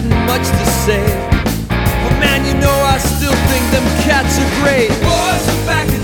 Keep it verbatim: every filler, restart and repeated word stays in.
isn't much to say, but man, you know I still think them cats are great. Boys are back